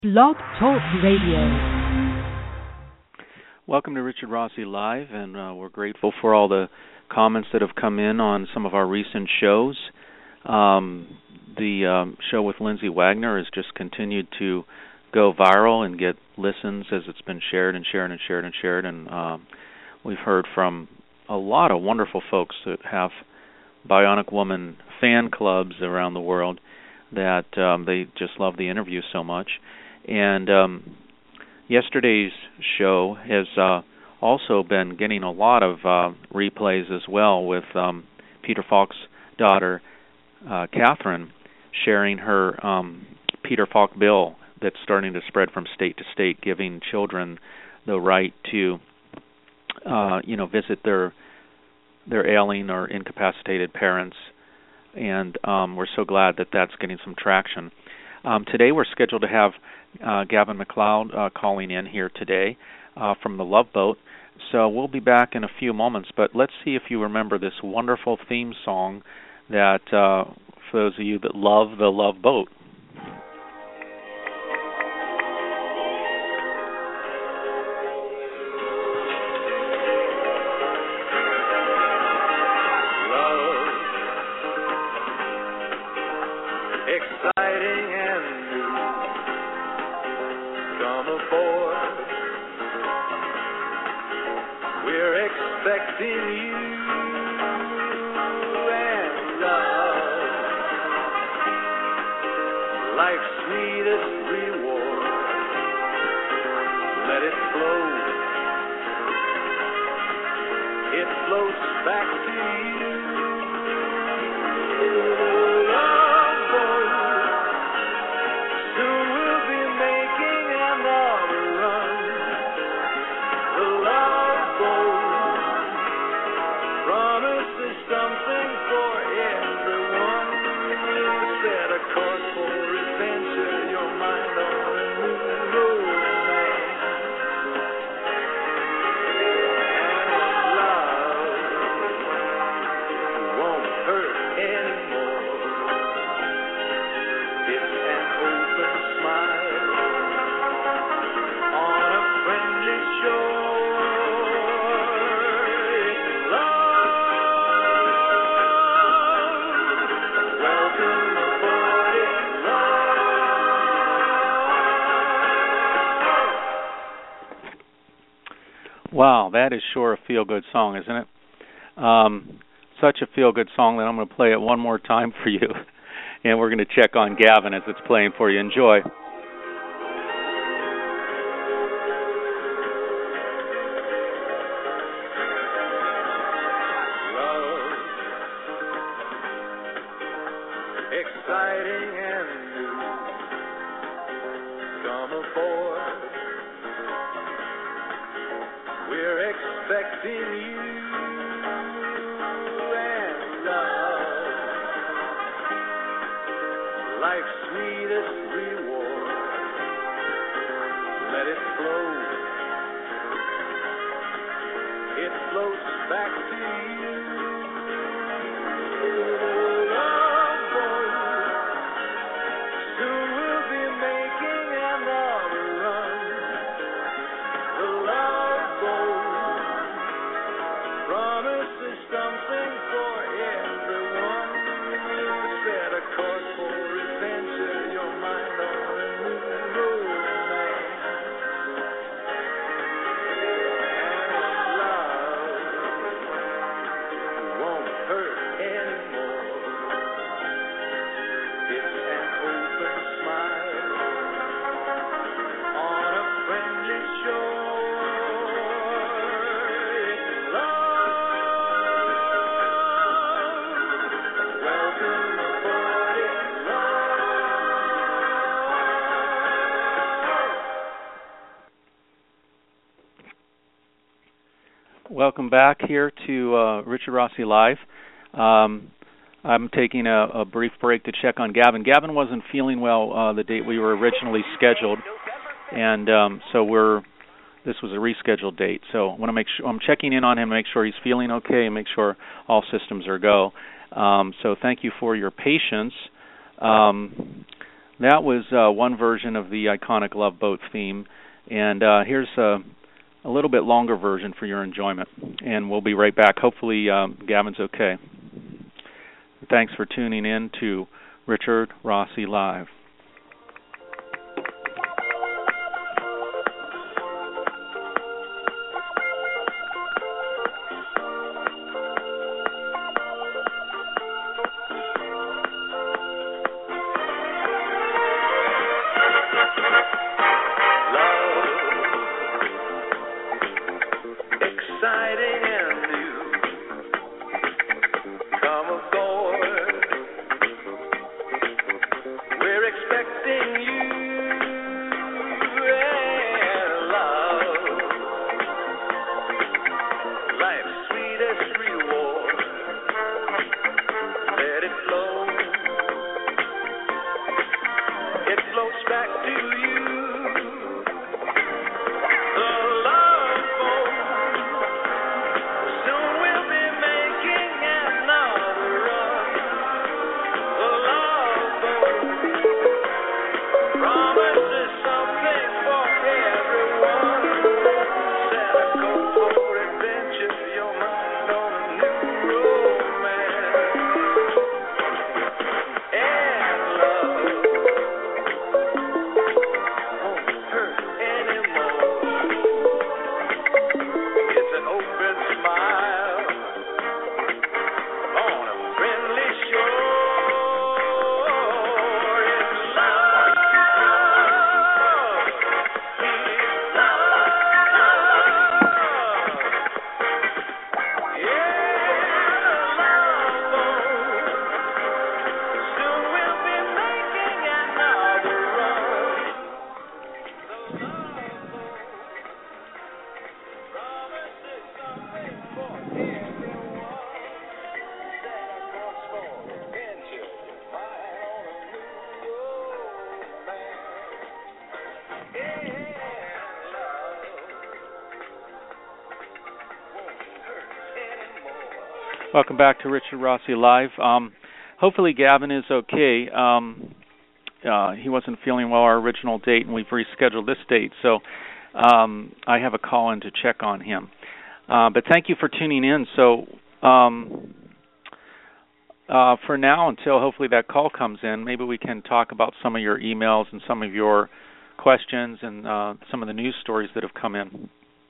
Blog Talk Radio. Welcome to Richard Rossi Live, and we're grateful for all the comments that have come in on some of our recent shows. The show with Lindsay Wagner has just continued to go viral and get listens as it's been shared and shared and shared and shared, and we've heard from a lot of wonderful folks that have Bionic Woman fan clubs around the world that they just love the interview so much. And yesterday's show has also been getting a lot of replays as well, with Peter Falk's daughter, Catherine, sharing her Peter Falk bill that's starting to spread from state to state, giving children the right to, visit their ailing or incapacitated parents. And we're so glad that that's getting some traction. Today we're scheduled to have Gavin MacLeod calling in here today from the Love Boat. So we'll be back in a few moments, but let's see if you remember this wonderful theme song that, for those of you that love the Love Boat. Wow, that is sure a feel-good song, isn't it? Such a feel-good song that I'm going to play it one more time for you, and we're going to check on Gavin as it's playing for you. Enjoy. Welcome back here to Richard Rossi Live. I'm taking a brief break to check on Gavin. Gavin wasn't feeling well the date we were originally scheduled, and this was a rescheduled date. So I want to make sure I'm checking in on him, make sure he's feeling okay, and make sure all systems are go. So thank you for your patience. That was one version of the iconic Love Boat theme, and here's a little bit longer version for your enjoyment. And we'll be right back. Hopefully Gavin's okay. Thanks for tuning in to Richard Rossi Live. Welcome back to Richard Rossi Live. Hopefully Gavin is okay. He wasn't feeling well our original date, and we've rescheduled this date, so I have a call in to check on him. But thank you for tuning in. So for now, until hopefully that call comes in, maybe we can talk about some of your emails and some of your questions and some of the news stories that have come in.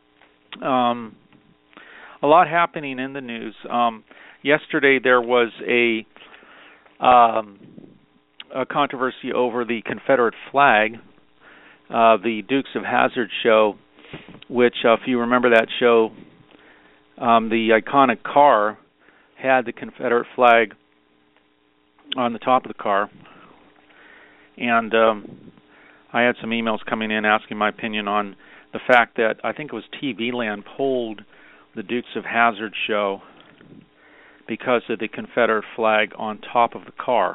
A lot happening in the news. Yesterday there was a controversy over the Confederate flag, the Dukes of Hazzard show, which, if you remember that show, the iconic car had the Confederate flag on the top of the car. And I had some emails coming in asking my opinion on the fact that I think it was TV Land pulled the Dukes of Hazzard show because of the Confederate flag on top of the car.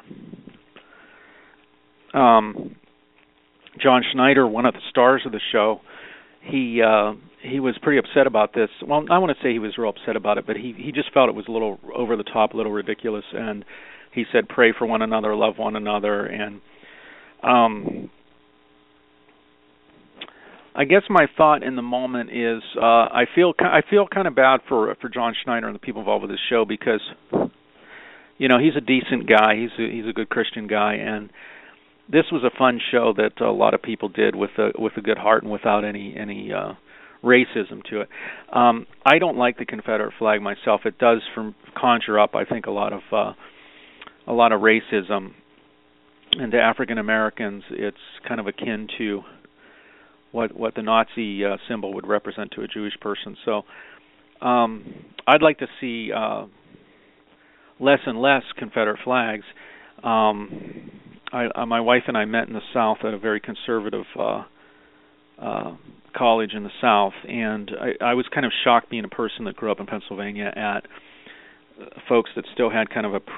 John Schneider, one of the stars of the show, he was pretty upset about this. Well, I want to say he was real upset about it, but he just felt it was a little over the top, a little ridiculous, and he said, "Pray for one another, love one another," and I guess my thought in the moment is I feel kind of bad for John Schneider and the people involved with this show because, you know, he's a decent guy, he's a good Christian guy, and this was a fun show that a lot of people did with a good heart and without any racism to it. I don't like the Confederate flag myself. It does conjure up, I think, a lot of racism, and to African Americans, it's kind of akin to what the Nazi symbol would represent to a Jewish person. So I'd like to see less and less Confederate flags. My wife and I met in the South at a very conservative college in the South, and I was kind of shocked being a person that grew up in Pennsylvania at folks that still had kind of a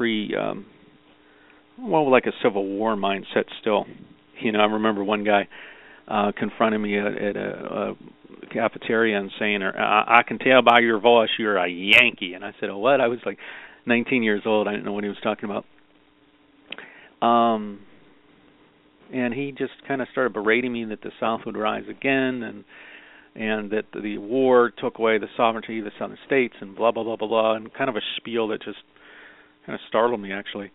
like a Civil War mindset still. You know, I remember one guy confronted me at a cafeteria and saying, "I can tell by your voice you're a Yankee." And I said, "Oh, what?" I was like 19 years old. I didn't know what he was talking about. And he just kind of started berating me that the South would rise again, and that the war took away the sovereignty of the Southern states, and blah, blah, blah, blah, blah, and kind of a spiel that just kind of startled me, actually.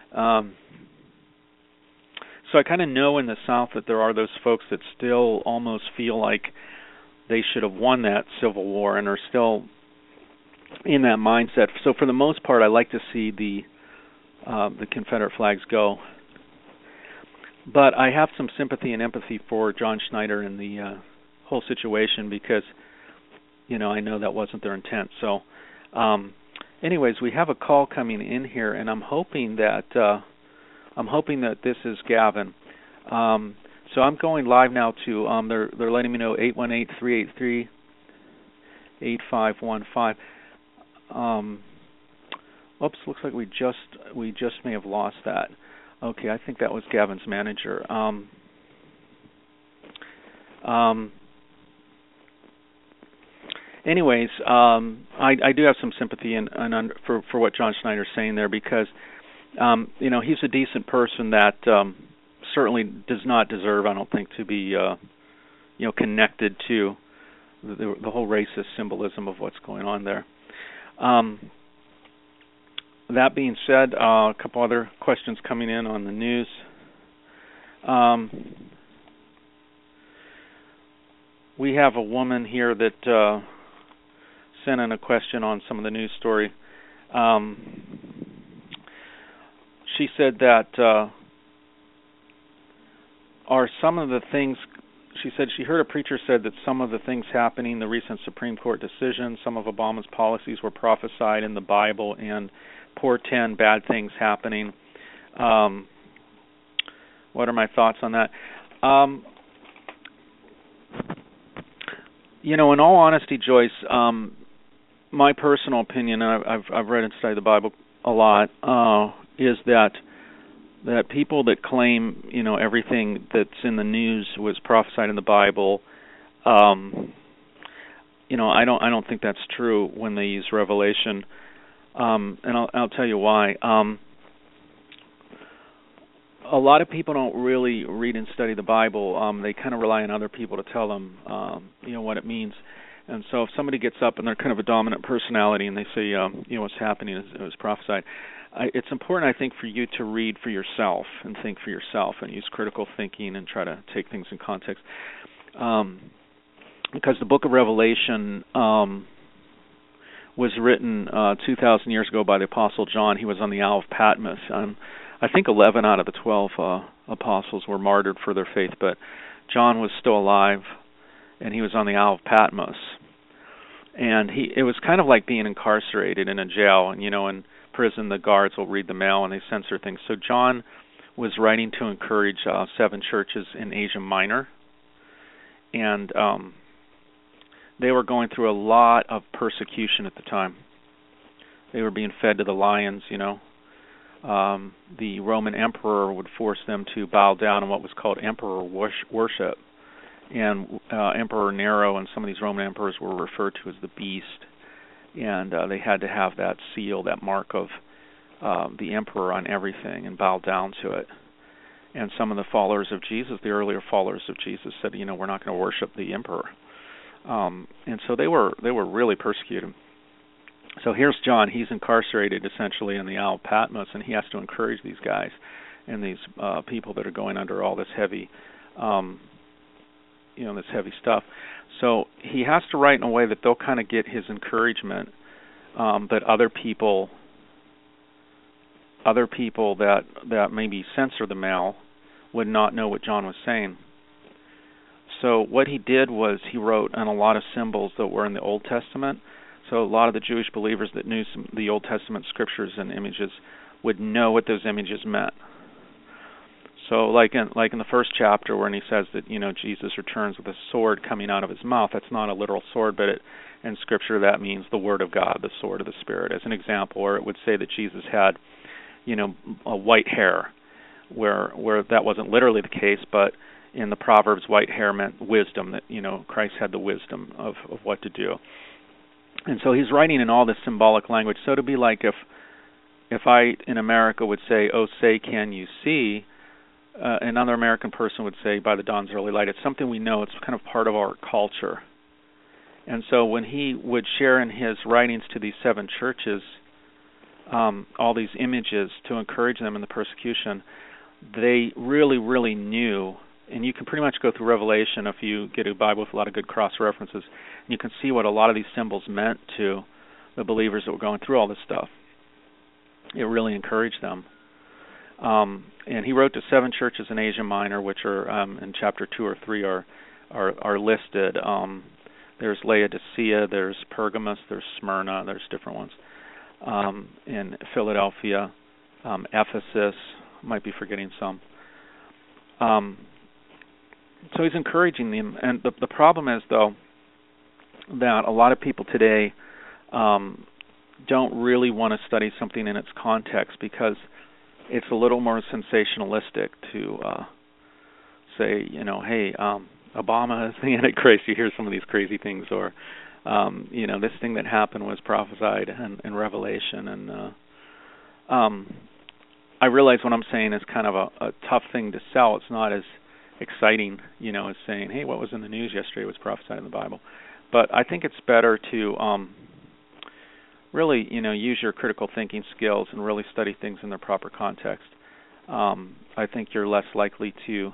So I kind of know in the South that there are those folks that still almost feel like they should have won that Civil War and are still in that mindset. So for the most part, I like to see the Confederate flags go. But I have some sympathy and empathy for John Schneider and the whole situation because, I know that wasn't their intent. So, anyways, we have a call coming in here, and I'm hoping that this is Gavin. So I'm going live now to they're letting me know 818-383-8515. Oops, looks like we just may have lost that. Okay, I think that was Gavin's manager. Anyways, I do have some sympathy for what John Schneider's saying there because he's a decent person that certainly does not deserve, I don't think, to be connected to the whole racist symbolism of what's going on there. That being said, a couple other questions coming in on the news. We have a woman here that sent in a question on some of the news story. She said that are some of the things, she said she heard a preacher said that some of the things happening, the recent Supreme Court decision, some of Obama's policies were prophesied in the Bible and portend bad things happening. What are my thoughts on that? In all honesty, Joyce, my personal opinion, and I've read and studied the Bible a lot, is that people that claim, everything that's in the news was prophesied in the Bible, I don't think that's true when they use Revelation. And I'll tell you why. A lot of people don't really read and study the Bible. They kind of rely on other people to tell them, what it means. And so if somebody gets up and they're kind of a dominant personality and they say, what's happening is it was prophesied, it's important, I think, for you to read for yourself and think for yourself and use critical thinking and try to take things in context. Because the book of Revelation was written 2,000 years ago by the Apostle John. He was on the Isle of Patmos. I think 11 out of the 12 apostles were martyred for their faith, but John was still alive, and he was on the Isle of Patmos. And it was kind of like being incarcerated in a jail. And, in prison, the guards will read the mail and they censor things. So John was writing to encourage 7 churches in Asia Minor. And they were going through a lot of persecution at the time. They were being fed to the lions, The Roman emperor would force them to bow down in what was called emperor worship. And Emperor Nero and some of these Roman emperors were referred to as the beast. And they had to have that seal, that mark of the emperor on everything and bow down to it. And some of the followers of Jesus, the earlier followers of Jesus, said, we're not going to worship the emperor. And so they were really persecuted. So here's John. He's incarcerated essentially in the Isle of Patmos, and he has to encourage these guys and these people that are going under all this heavy, this heavy stuff. So he has to write in a way that they'll kind of get his encouragement, but other people that maybe censor the mail would not know what John was saying. So what he did was he wrote on a lot of symbols that were in the Old Testament. So a lot of the Jewish believers that knew the Old Testament scriptures and images would know what those images meant. So like in the first chapter when he says that, Jesus returns with a sword coming out of his mouth, that's not a literal sword, but in Scripture that means the Word of God, the sword of the Spirit, as an example. Or it would say that Jesus had, a white hair, where that wasn't literally the case, but in the Proverbs, white hair meant wisdom, that, Christ had the wisdom of what to do. And so he's writing in all this symbolic language. So to be like if I, in America, would say, "Oh, say, can you see?" another American person would say, by the dawn's early light. It's something we know. It's kind of part of our culture. And so when he would share in his writings to these 7 churches all these images to encourage them in the persecution, they really, really knew, and you can pretty much go through Revelation if you get a Bible with a lot of good cross-references, and you can see what a lot of these symbols meant to the believers that were going through all this stuff. It really encouraged them. And he wrote to 7 churches in Asia Minor, which are in chapter 2 or 3 are listed. There's Laodicea, there's Pergamos, there's Smyrna, there's different ones. In Philadelphia, Ephesus, might be forgetting some. So he's encouraging them. And the problem is, though, that a lot of people today don't really want to study something in its context because it's a little more sensationalistic to say, hey, Obama is the Antichrist. You hear some of these crazy things, or this thing that happened was prophesied in Revelation. And I realize what I'm saying is kind of a tough thing to sell. It's not as exciting, as saying, hey, what was in the news yesterday was prophesied in the Bible. But I think it's better to really, use your critical thinking skills and really study things in their proper context. I think you're less likely to,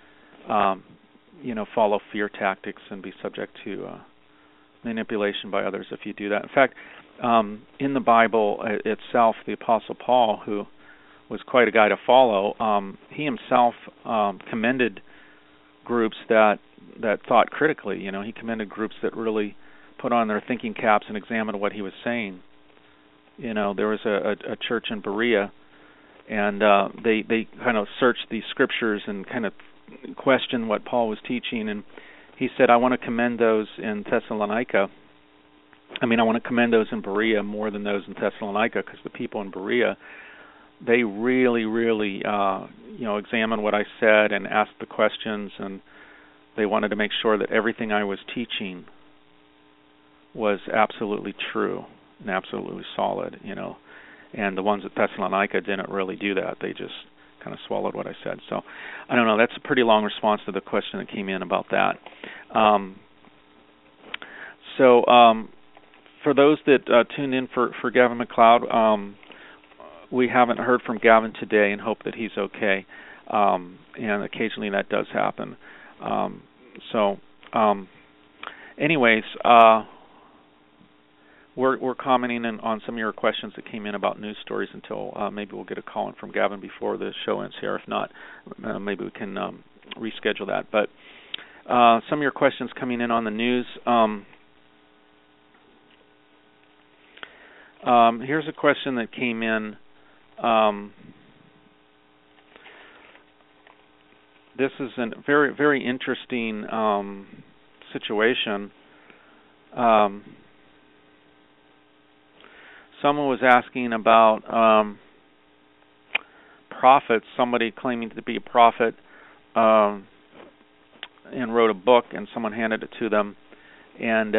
follow fear tactics and be subject to manipulation by others if you do that. In fact, in the Bible itself, the Apostle Paul, who was quite a guy to follow, he himself commended groups that thought critically. He commended groups that really put on their thinking caps and examined what he was saying. There was a church in Berea, and they kind of searched the scriptures and kind of questioned what Paul was teaching. And he said, I want to commend those in Thessalonica. I want to commend those in Berea more than those in Thessalonica, because the people in Berea, they really, really, examined what I said and asked the questions, and they wanted to make sure that everything I was teaching was absolutely true and absolutely solid, And the ones at Thessalonica didn't really do that. They just kind of swallowed what I said. So, I don't know. That's a pretty long response to the question that came in about that. For those that tuned in for Gavin MacLeod, we haven't heard from Gavin today and hope that he's okay. And occasionally that does happen. Anyways, we're commenting on some of your questions that came in about news stories until maybe we'll get a call in from Gavin before the show ends here. If not, maybe we can reschedule that. But some of your questions coming in on the news. Here's a question that came in. This is a very, very interesting situation. Someone was asking about prophets, somebody claiming to be a prophet and wrote a book, and someone handed it to them. And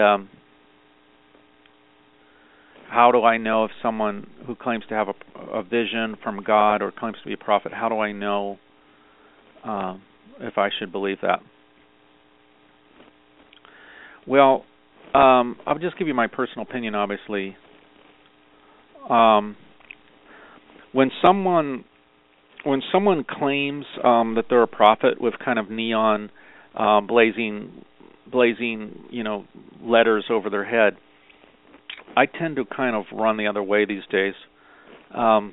how do I know if someone who claims to have a vision from God or claims to be a prophet, how do I know if I should believe that? Well, I'll just give you my personal opinion, obviously. When someone claims that they're a prophet with kind of neon blazing letters over their head, I tend to kind of run the other way these days. I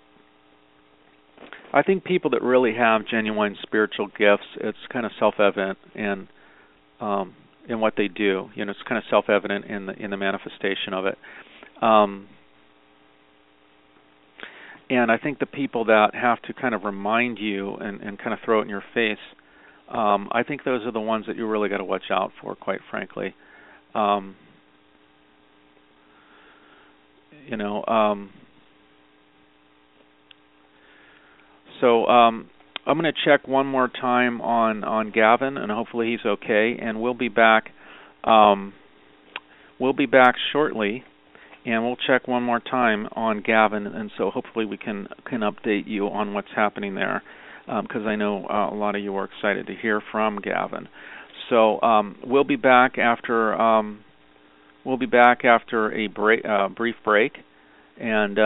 think people that really have genuine spiritual gifts, it's kind of self-evident in what they do. It's kind of self-evident in the manifestation of it. And I think the people that have to kind of remind you and kind of throw it in your face, I think those are the ones that you really got to watch out for, quite frankly. So I'm going to check one more time on Gavin, and hopefully he's okay. And we'll be back. We'll be back shortly, and we'll check one more time on Gavin, and so hopefully we can update you on what's happening there. because I know a lot of you are excited to hear from Gavin. So we'll be back after a brief break, and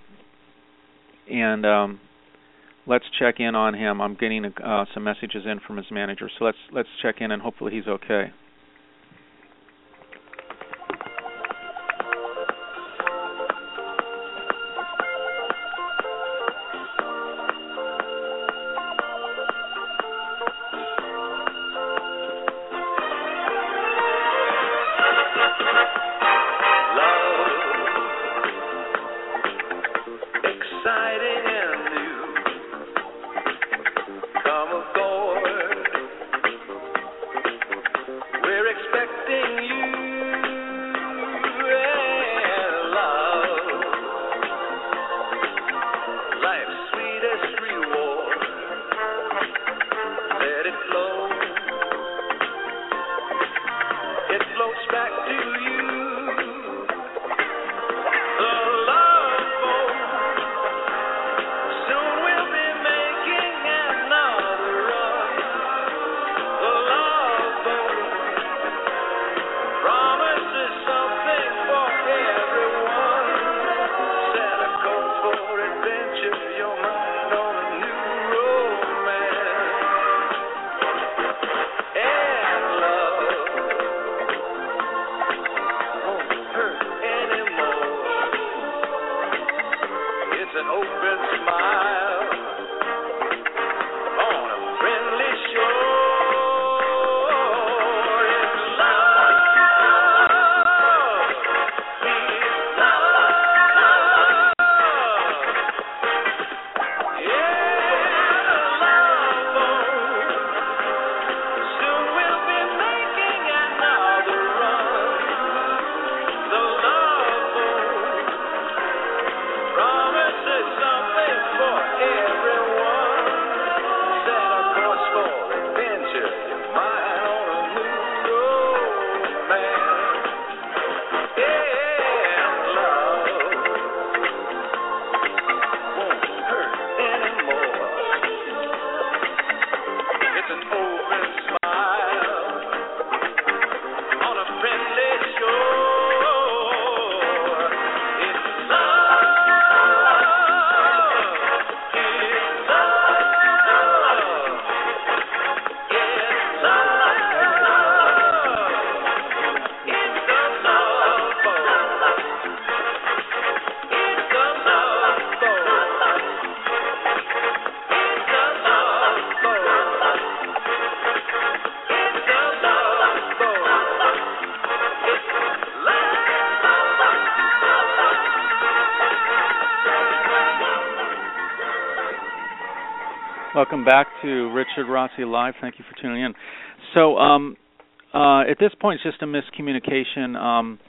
let's check in on him. I'm getting some messages in from his manager, so let's check in, and hopefully he's okay. Welcome back to Richard Rossi Live. Thank you for tuning in. So at this point, it's just a miscommunication,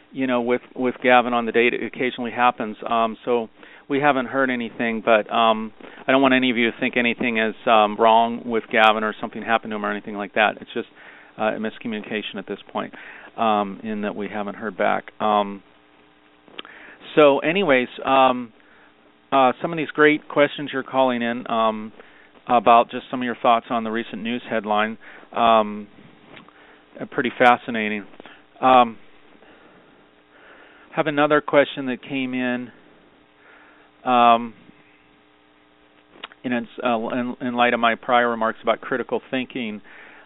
with Gavin on the date. It occasionally happens. So we haven't heard anything, but I don't want any of you to think anything is wrong with Gavin or something happened to him or anything like that. It's just a miscommunication at this point, in that we haven't heard back. So anyways, some of these great questions you're calling in, about just some of your thoughts on the recent news headline. Pretty fascinating. Have another question that came in in light of my prior remarks about critical thinking.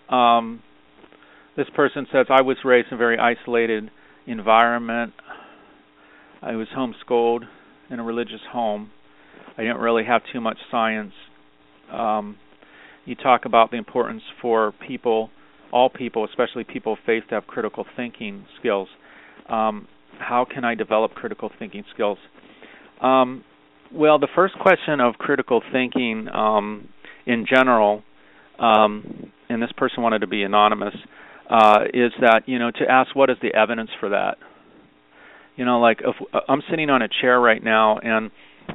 This person says, I was raised in a very isolated environment. I was homeschooled in a religious home. I didn't really have too much science. You talk about the importance for people, all people, especially people of faith, to have critical thinking skills. How can I develop critical thinking skills? Well, the first question of critical thinking in general, and this person wanted to be anonymous, is that, to ask what is the evidence for that? Like if I'm sitting on a chair right now and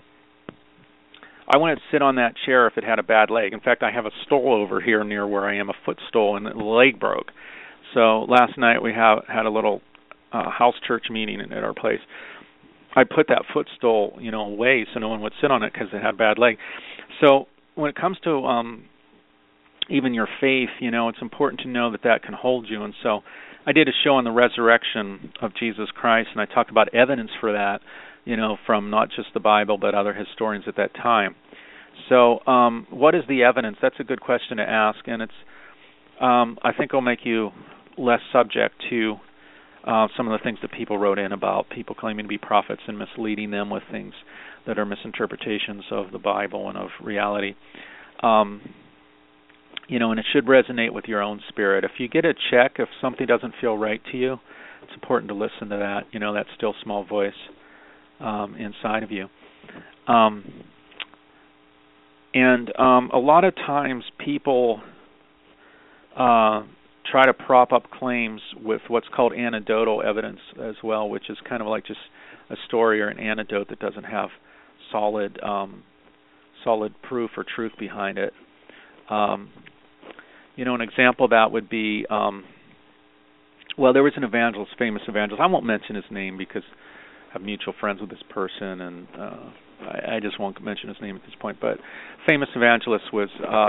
I wouldn't sit on that chair if it had a bad leg. In fact, I have a stool over here near where I am, a footstool, and the leg broke. So last night we had a little house church meeting at our place. I put that footstool, away so no one would sit on it because it had a bad leg. So when it comes to even your faith, it's important to know that can hold you. And so I did a show on the resurrection of Jesus Christ, and I talked about evidence for that, from not just the Bible but other historians at that time. So what is the evidence? That's a good question to ask, and it's I think it'll make you less subject to some of the things that people wrote in about people claiming to be prophets and misleading them with things that are misinterpretations of the Bible and of reality. And it should resonate with your own spirit. If you get a check, if something doesn't feel right to you, it's important to listen to that, that still small voice inside of you. And a lot of times people try to prop up claims with what's called anecdotal evidence as well, which is kind of like just a story or an anecdote that doesn't have solid proof or truth behind it. An example of that would be, there was an evangelist, famous evangelist. I won't mention his name because I have mutual friends with this person, and I just won't mention his name at this point. But famous evangelist was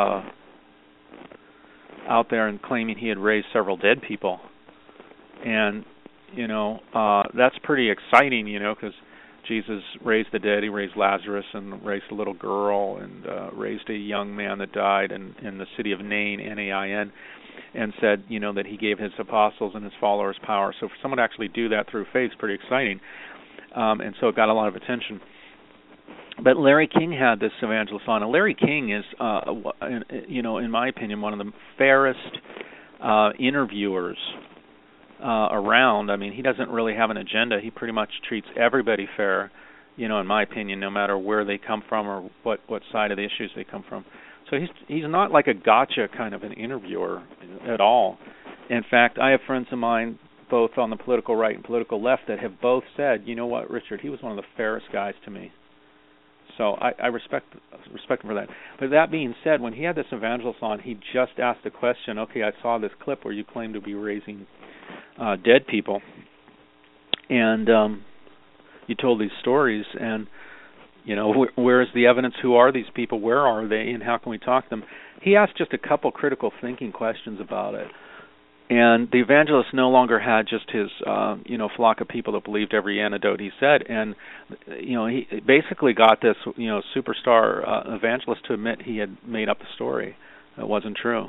out there and claiming he had raised several dead people. And, that's pretty exciting, because Jesus raised the dead. He raised Lazarus and raised a little girl and raised a young man that died in the city of Nain, N-A-I-N, and said, that he gave his apostles and his followers power. So for someone to actually do that through faith is pretty exciting. And so it got a lot of attention. But Larry King had this evangelist on. And Larry King is, in my opinion, one of the fairest interviewers around. I mean, he doesn't really have an agenda. He pretty much treats everybody fair, in my opinion, no matter where they come from or what side of the issues they come from. So he's not like a gotcha kind of an interviewer at all. In fact, I have friends of mine, both on the political right and political left, that have both said, you know what, Richard, he was one of the fairest guys to me. So I respect him for that. But that being said, when he had this evangelist on, he just asked the question, okay, I saw this clip where you claim to be raising dead people, and you told these stories, and where is the evidence? Who are these people? Where are they? And how can we talk to them? He asked just a couple critical thinking questions about it, and the evangelist no longer had just his flock of people that believed every anecdote he said, and he basically got this superstar evangelist to admit he had made up the story. It wasn't true.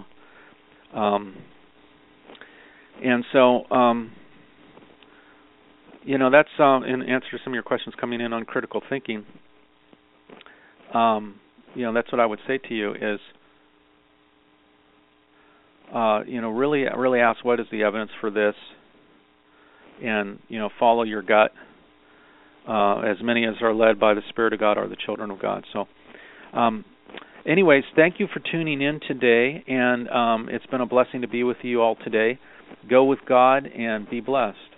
And so, that's in answer to some of your questions coming in on critical thinking. That's what I would say to you is, really ask what is the evidence for this, and follow your gut. As many as are led by the Spirit of God are the children of God. So, anyways, thank you for tuning in today, and it's been a blessing to be with you all today. Go with God and be blessed.